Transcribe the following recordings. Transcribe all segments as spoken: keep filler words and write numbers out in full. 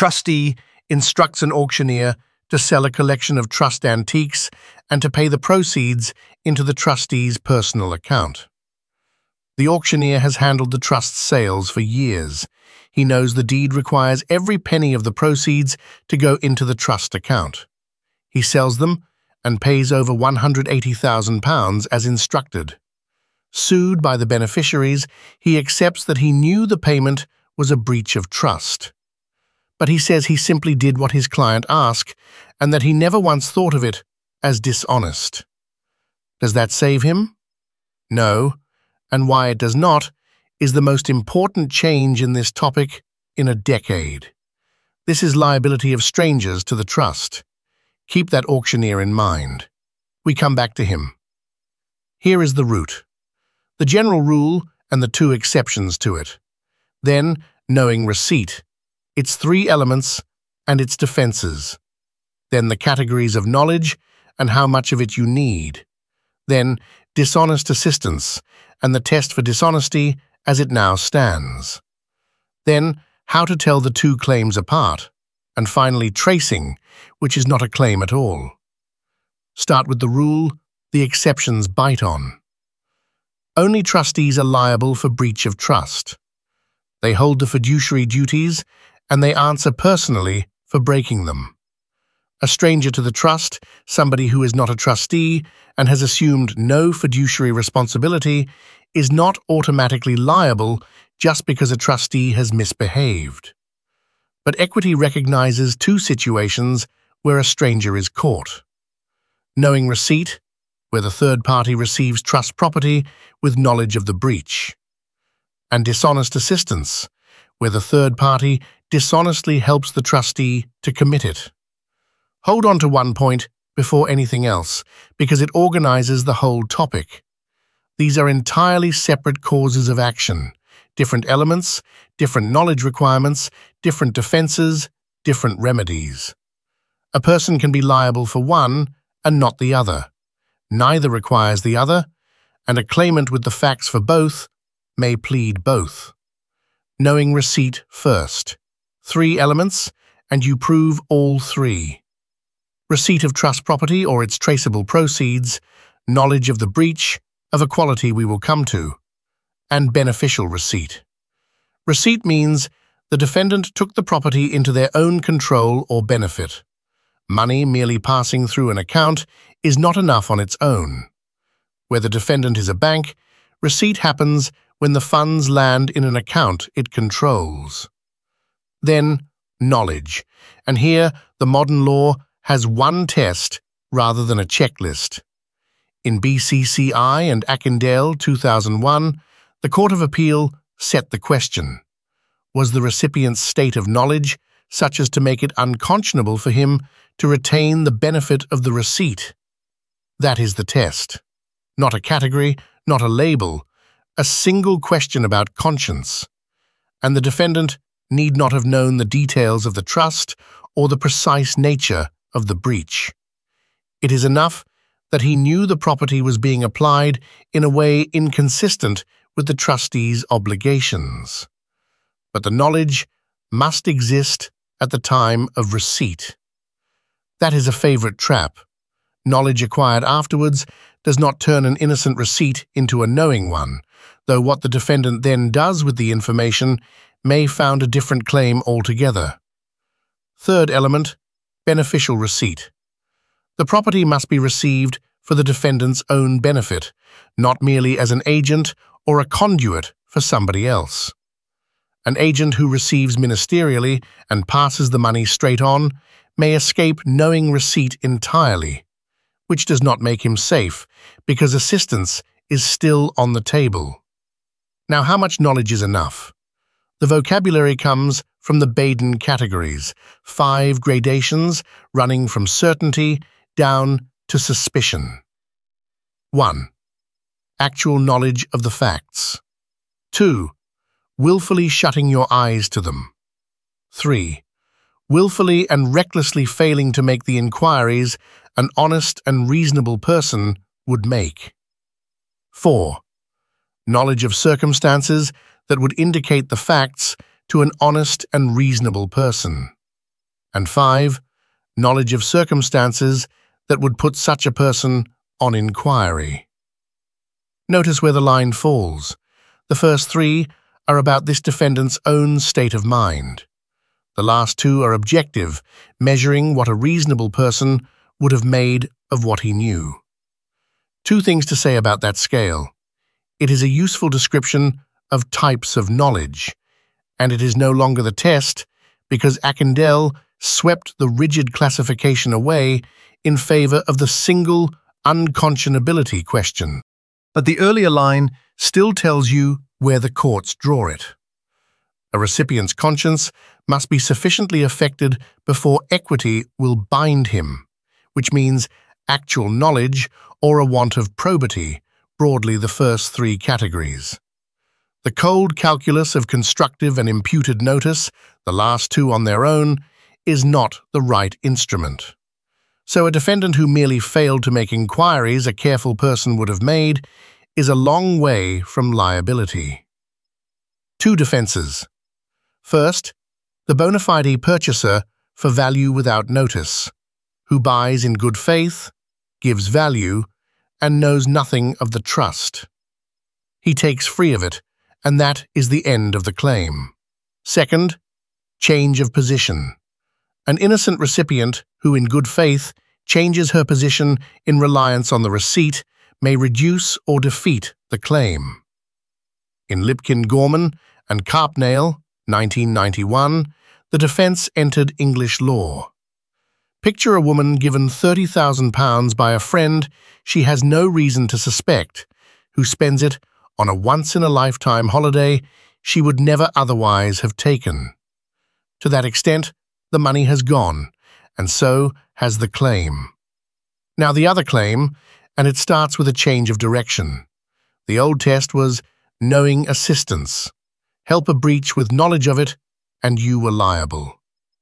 trustee instructs an auctioneer to sell a collection of trust antiques and to pay the proceeds into the trustee's personal account. The auctioneer has handled the trust's sales for years. He knows the deed requires every penny of the proceeds to go into the trust account. He sells them and pays over one hundred eighty thousand pounds as instructed. Sued by the beneficiaries, he accepts that he knew the payment was a breach of trust. But he says he simply did what his client asked and that he never once thought of it as dishonest. Does that save him? No, and why it does not is the most important change in this topic in a decade. This is liability of strangers to the trust. Keep that auctioneer in mind. We come back to him. Here is the root, the general rule and the two exceptions to it. Then, knowing receipt, its three elements and its defenses. Then the categories of knowledge and how much of it you need. Then dishonest assistance and the test for dishonesty as it now stands. Then how to tell the two claims apart. And finally tracing, which is not a claim at all. Start with the rule the exceptions bite on. Only trustees are liable for breach of trust. They hold the fiduciary duties and they answer personally for breaking them. A stranger to the trust, somebody who is not a trustee and has assumed no fiduciary responsibility, is not automatically liable just because a trustee has misbehaved. But equity recognizes two situations where a stranger is caught. Knowing receipt, where the third party receives trust property with knowledge of the breach. And dishonest assistance, where the third party dishonestly helps the trustee to commit it. Hold on to one point before anything else, because it organizes the whole topic. These are entirely separate causes of action, different elements, different knowledge requirements, different defenses, different remedies. A person can be liable for one and not the other. Neither requires the other, and a claimant with the facts for both may plead both. Knowing receipt first. Three elements, and you prove all three. Receipt of trust property or its traceable proceeds, knowledge of the breach, of a quality we will come to, and beneficial receipt. Receipt means the defendant took the property into their own control or benefit. Money merely passing through an account is not enough on its own. Where the defendant is a bank, receipt happens when the funds land in an account it controls. Then, knowledge, and here the modern law has one test rather than a checklist. In B C C I and Akindale two thousand one, the Court of Appeal set the question. Was the recipient's state of knowledge such as to make it unconscionable for him to retain the benefit of the receipt? That is the test. Not a category, not a label, a single question about conscience. And the defendant need not have known the details of the trust or the precise nature of the breach. It is enough that he knew the property was being applied in a way inconsistent with the trustee's obligations. But the knowledge must exist at the time of receipt. That is a favorite trap. Knowledge acquired afterwards does not turn an innocent receipt into a knowing one, though what the defendant then does with the information may found a different claim altogether. Third element, beneficial receipt. The property must be received for the defendant's own benefit, not merely as an agent or a conduit for somebody else. An agent who receives ministerially and passes the money straight on may escape knowing receipt entirely, which does not make him safe because assistance is still on the table. Now, how much knowledge is enough? The vocabulary comes from the Baden categories, five gradations running from certainty down to suspicion. one. Actual knowledge of the facts. two. Willfully shutting your eyes to them. three. Willfully and recklessly failing to make the inquiries an honest and reasonable person would make. four. Knowledge of circumstances that would indicate the facts to an honest and reasonable person. And five, knowledge of circumstances that would put such a person on inquiry. Notice where the line falls. The first three are about this defendant's own state of mind. The last two are objective, measuring what a reasonable person would have made of what he knew. Two things to say about that scale. It is a useful description of types of knowledge, and it is no longer the test because Akindele swept the rigid classification away in favor of the single unconscionability question. But the earlier line still tells you where the courts draw it. A recipient's conscience must be sufficiently affected before equity will bind him, which means actual knowledge or a want of probity, broadly the first three categories. The cold calculus of constructive and imputed notice, the last two on their own, is not the right instrument. So a defendant who merely failed to make inquiries a careful person would have made is a long way from liability. Two defenses. First, the bona fide purchaser for value without notice, who buys in good faith, gives value, and knows nothing of the trust. He takes free of it, and that is the end of the claim. Second, change of position. An innocent recipient who in good faith changes her position in reliance on the receipt may reduce or defeat the claim. In Lipkin-Gorman and Carpnail, nineteen ninety-one, the defense entered English law. Picture a woman given thirty thousand pounds by a friend she has no reason to suspect, who spends it on a once-in-a-lifetime holiday she would never otherwise have taken. To that extent, the money has gone, and so has the claim. Now the other claim, and it starts with a change of direction. The old test was knowing assistance. Help a breach with knowledge of it, and you were liable.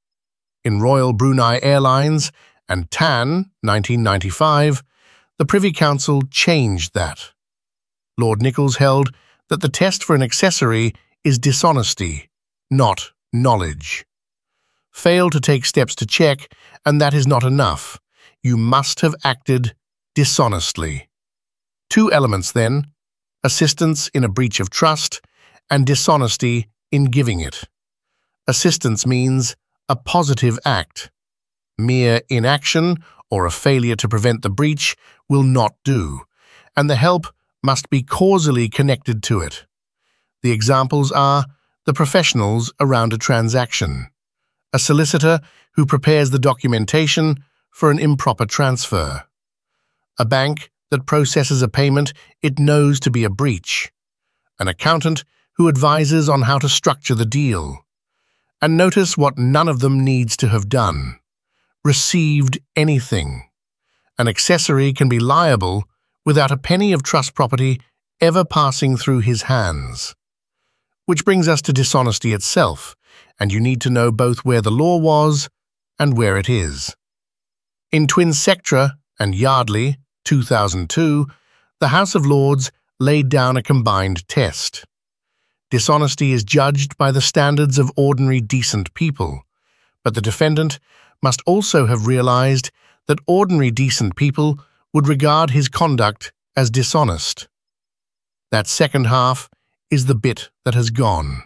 In Royal Brunei Airlines and Tan, nineteen ninety-five, the Privy Council changed that. Lord Nichols held that the test for an accessory is dishonesty, not knowledge. Fail to take steps to check, and that is not enough. You must have acted dishonestly. Two elements then, assistance in a breach of trust and dishonesty in giving it. Assistance means a positive act. Mere inaction or a failure to prevent the breach will not do, and the help must be causally connected to it. The examples are the professionals around a transaction, a solicitor who prepares the documentation for an improper transfer, a bank that processes a payment it knows to be a breach, an accountant who advises on how to structure the deal. And notice what none of them needs to have done. Received anything. An accessory can be liable without a penny of trust property ever passing through his hands. Which brings us to dishonesty itself, and you need to know both where the law was and where it is. In Twin Sectra and Yardley, two thousand two, the House of Lords laid down a combined test. Dishonesty is judged by the standards of ordinary decent people, but the defendant must also have realized that ordinary decent people would regard his conduct as dishonest. That second half is the bit that has gone.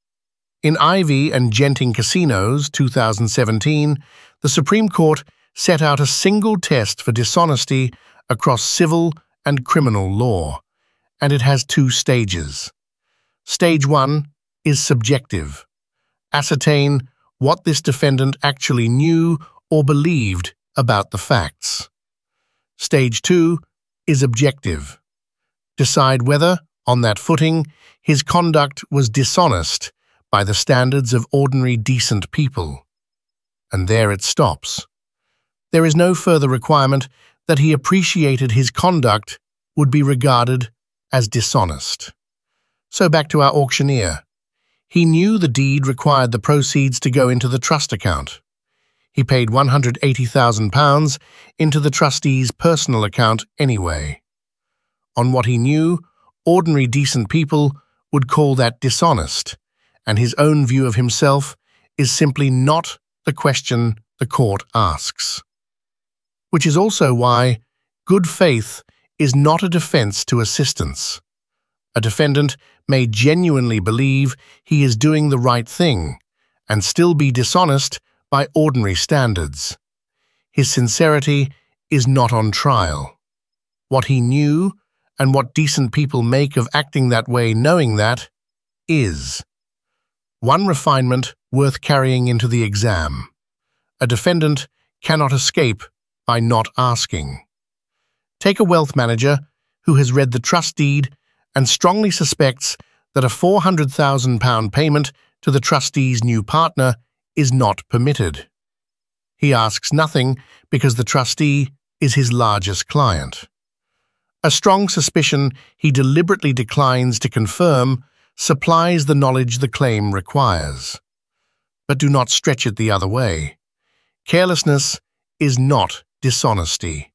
In Ivy and Genting Casinos, two thousand seventeen, the Supreme Court set out a single test for dishonesty across civil and criminal law, and it has two stages. Stage one is subjective. Ascertain what this defendant actually knew or believed about the facts. Stage two is objective. Decide whether, on that footing, his conduct was dishonest by the standards of ordinary decent people. And there it stops. There is no further requirement that he appreciated his conduct would be regarded as dishonest. So back to our auctioneer. He knew the deed required the proceeds to go into the trust account. He paid one hundred eighty thousand pounds into the trustee's personal account anyway. On what he knew, ordinary decent people would call that dishonest, and his own view of himself is simply not the question the court asks. Which is also why good faith is not a defense to assistance. A defendant may genuinely believe he is doing the right thing and still be dishonest by ordinary standards. His sincerity is not on trial. What he knew and what decent people make of acting that way knowing that is. One refinement worth carrying into the exam. A defendant cannot escape by not asking. Take a wealth manager who has read the trust deed and strongly suspects that a four hundred thousand pound payment to the trustee's new partner is not permitted. He asks nothing because the trustee is his largest client. A strong suspicion he deliberately declines to confirm supplies the knowledge the claim requires. But do not stretch it the other way. Carelessness is not dishonesty.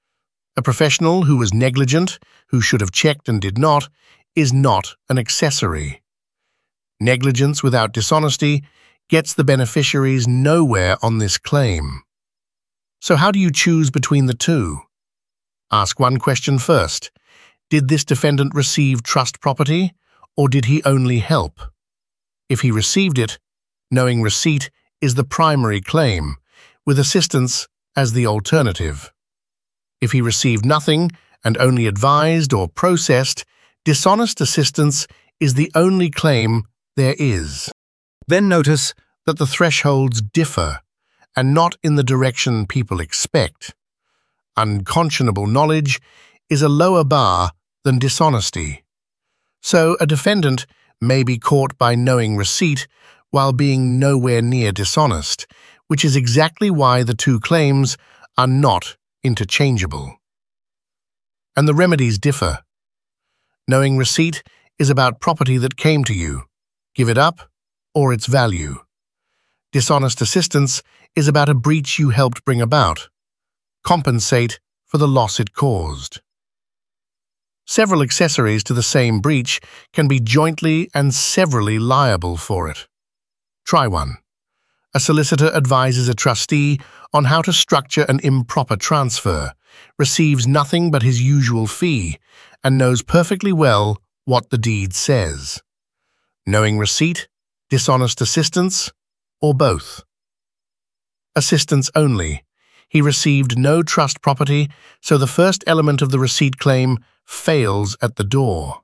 A professional who was negligent, who should have checked and did not, is not an accessory. Negligence without dishonesty gets the beneficiaries nowhere on this claim. So how do you choose between the two? Ask one question first. Did this defendant receive trust property, or did he only help? If he received it, knowing receipt is the primary claim, with assistance as the alternative. If he received nothing and only advised or processed, dishonest assistance is the only claim there is. Then notice that the thresholds differ, and not in the direction people expect. Unconscionable knowledge is a lower bar than dishonesty. So a defendant may be caught by knowing receipt while being nowhere near dishonest, which is exactly why the two claims are not interchangeable. And the remedies differ. Knowing receipt is about property that came to you. Give it up, or its value. Dishonest assistance is about a breach you helped bring about. Compensate for the loss it caused. Several accessories to the same breach can be jointly and severally liable for it. Try one. A solicitor advises a trustee on how to structure an improper transfer, receives nothing but his usual fee, and knows perfectly well what the deed says. Knowing receipt, dishonest assistance, or both? Assistance only. He received no trust property, so the first element of the receipt claim fails at the door.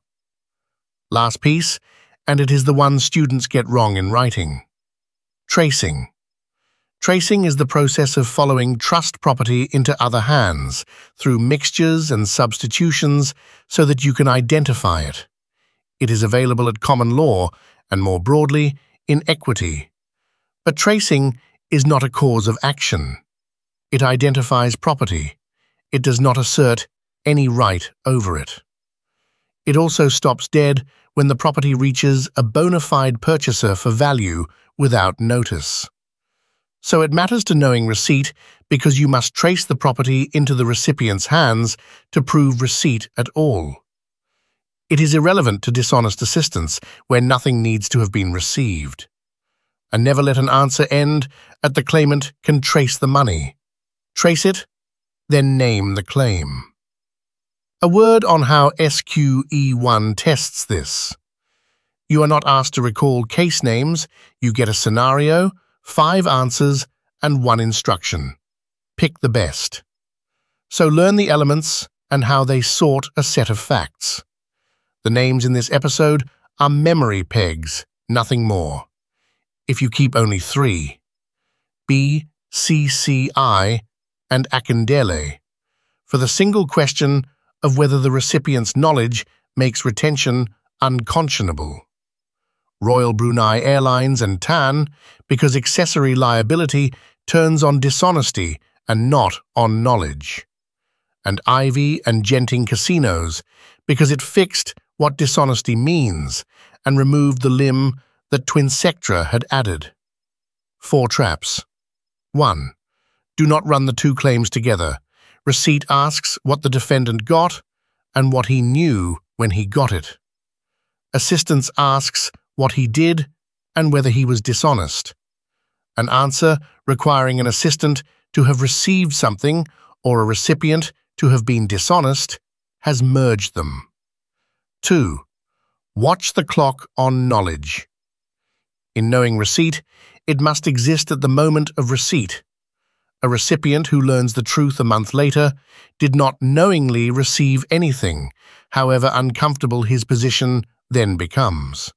Last piece, and it is the one students get wrong in writing. Tracing. Tracing is the process of following trust property into other hands through mixtures and substitutions so that you can identify it. It is available at common law and more broadly in equity. But tracing is not a cause of action. It identifies property. It does not assert any right over it. It also stops dead when the property reaches a bona fide purchaser for value without notice. So it matters to knowing receipt because you must trace the property into the recipient's hands to prove receipt at all. It is irrelevant to dishonest assistance where nothing needs to have been received. And never let an answer end at the claimant can trace the money. Trace it, then name the claim. A word on how S Q E one tests this. You are not asked to recall case names, you get a scenario, five answers, and one instruction. Pick the best. So learn the elements and how they sort a set of facts. The names in this episode are memory pegs, nothing more. If you keep only three. B, C C I, and Akindele, for the single question of whether the recipient's knowledge makes retention unconscionable. Royal Brunei Airlines and T A N, because accessory liability turns on dishonesty and not on knowledge. And Ivy and Genting Casinos, because it fixed what dishonesty means and removed the limb that Twinsectra had added. Four traps. one. Do not run the two claims together. Receipt asks what the defendant got and what he knew when he got it. Assistance asks what he did and whether he was dishonest. An answer requiring an assistant to have received something or a recipient to have been dishonest has merged them. two. Watch the clock on knowledge. In knowing receipt, it must exist at the moment of receipt. A recipient who learns the truth a month later did not knowingly receive anything, however uncomfortable his position then becomes.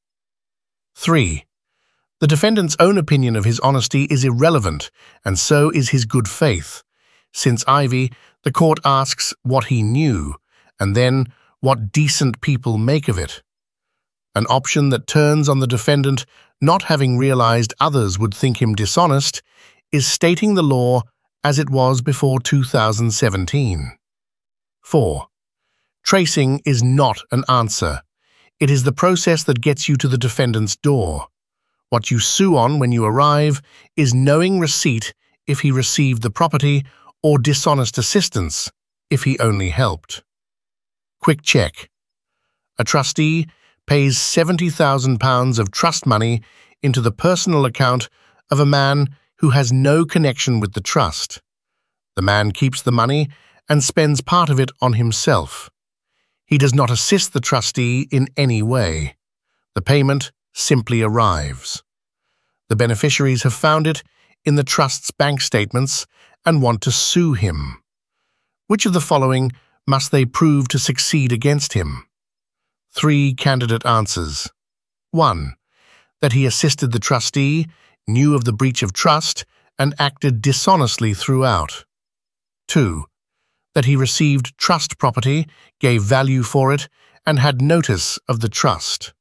three. The defendant's own opinion of his honesty is irrelevant, and so is his good faith. Since Ivy, the court asks what he knew, and then what decent people make of it. An option that turns on the defendant not having realized others would think him dishonest is stating the law as it was before two thousand seventeen. four. Tracing is not an answer. It is the process that gets you to the defendant's door. What you sue on when you arrive is knowing receipt if he received the property or dishonest assistance if he only helped. Quick check. A trustee pays seventy thousand pounds of trust money into the personal account of a man who has no connection with the trust. The man keeps the money and spends part of it on himself. He does not assist the trustee in any way. The payment simply arrives. The beneficiaries have found it in the trust's bank statements and want to sue him. Which of the following must they prove to succeed against him? Three candidate answers. one. That he assisted the trustee, knew of the breach of trust, and acted dishonestly throughout. two. That he received trust property, gave value for it, and had notice of the trust.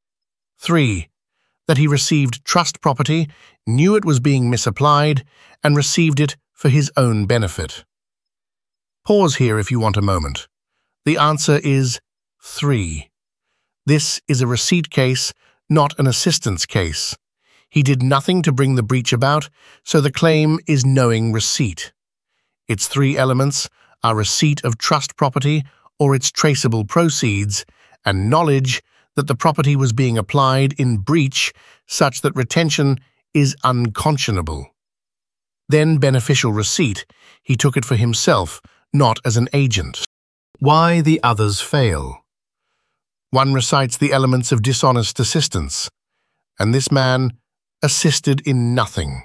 three. That he received trust property, knew it was being misapplied, and received it for his own benefit. Pause here if you want a moment. The answer is three. This is a receipt case, not an assistance case. He did nothing to bring the breach about, so the claim is knowing receipt. Its three elements are receipt of trust property or its traceable proceeds, and knowledge that the property was being applied in breach such that retention is unconscionable. Then beneficial receipt, he took it for himself, not as an agent. Why the others fail. One recites the elements of dishonest assistance, and this man assisted in nothing.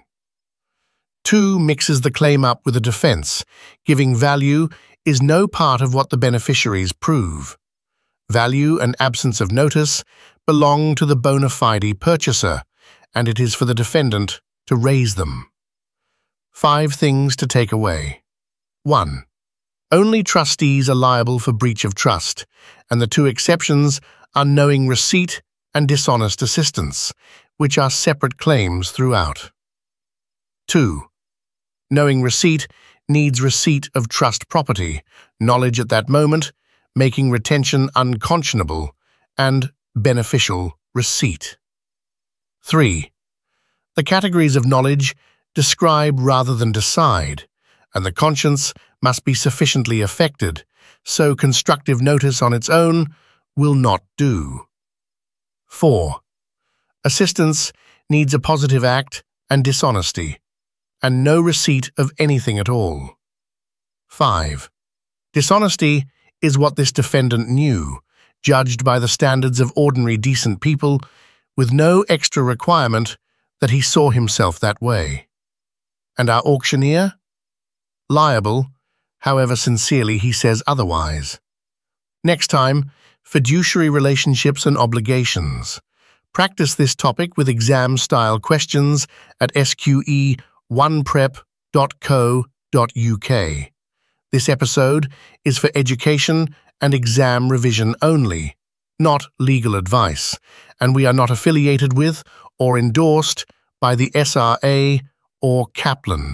Two mixes the claim up with a defense. Giving value is no part of what the beneficiaries prove. Value and absence of notice belong to the bona fide purchaser, and it is for the defendant to raise them. Five things to take away. one. Only trustees are liable for breach of trust, and the two exceptions are knowing receipt and dishonest assistance, which are separate claims throughout. two. Knowing receipt needs receipt of trust property, knowledge at that moment, making retention unconscionable, and beneficial receipt. three. The categories of knowledge describe rather than decide, and the conscience must be sufficiently affected, so constructive notice on its own will not do. four. Assistance needs a positive act and dishonesty, and no receipt of anything at all. five. Dishonesty is what this defendant knew, judged by the standards of ordinary decent people, with no extra requirement that he saw himself that way. And our auctioneer? Liable, however sincerely he says otherwise. Next time, fiduciary relationships and obligations. Practice this topic with exam-style questions at S Q E one prep dot co dot U K. This episode is for education and exam revision only, not legal advice, and we are not affiliated with or endorsed by the S R A or Kaplan.